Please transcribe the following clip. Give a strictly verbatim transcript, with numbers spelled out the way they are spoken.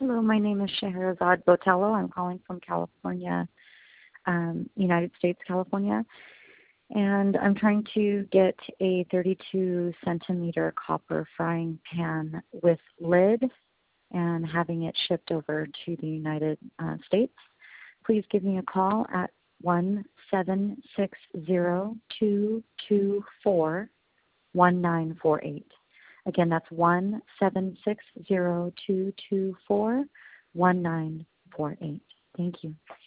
Hello, my name is Scheherazade Botello. I'm calling from California, um, United States, California. And I'm trying to get a thirty-two centimeter copper frying pan with lid and having it shipped over to the United uh, States. Please give me a call at one seven six zero, two two four, one nine four eight. Again, that's one seven six zero, two two four, one nine four eight. Thank you.